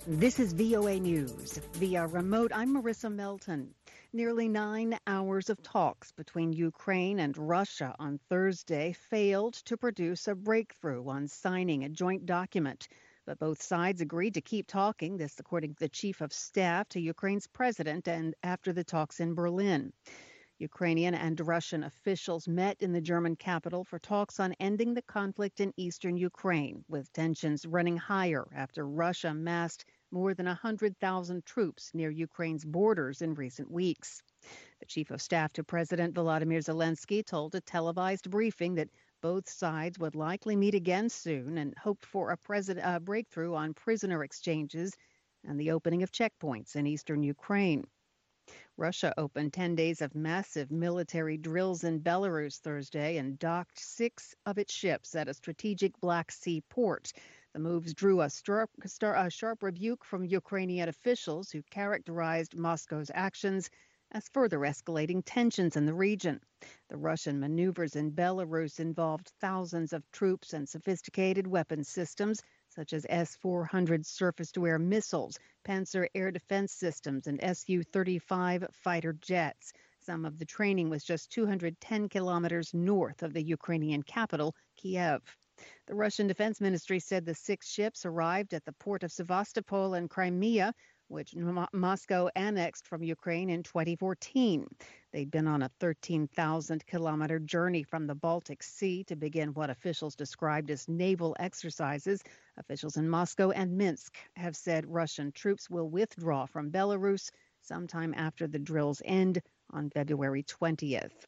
This is VOA News. Via remote, I'm Marissa Melton. Nearly 9 hours of talks between Ukraine and Russia on Thursday failed to produce a breakthrough on signing a joint document. But both sides agreed to keep talking, this according to the chief of staff to Ukraine's president and after the talks in Berlin. Ukrainian and Russian officials met in the German capital for talks on ending the conflict in eastern Ukraine, with tensions running higher after Russia massed more than 100,000 troops near Ukraine's borders in recent weeks. The chief of staff to President Volodymyr Zelensky told a televised briefing that both sides would likely meet again soon and hoped for a breakthrough on prisoner exchanges and the opening of checkpoints in eastern Ukraine. Russia opened 10 days of massive military drills in Belarus Thursday and docked 6 of its ships at a strategic Black Sea port. The moves drew a sharp rebuke from Ukrainian officials who characterized Moscow's actions as further escalating tensions in the region. The Russian maneuvers in Belarus involved thousands of troops and sophisticated weapons systems, such as S-400 surface-to-air missiles, Panzer air defense systems, and Su-35 fighter jets. Some of the training was just 210 kilometers north of the Ukrainian capital, Kiev. The Russian Defense Ministry said the 6 ships arrived at the port of Sevastopol in Crimea, which Moscow annexed from Ukraine in 2014. They'd been on a 13,000-kilometer journey from the Baltic Sea to begin what officials described as naval exercises. Officials in Moscow and Minsk have said Russian troops will withdraw from Belarus sometime after the drills end on February 20th.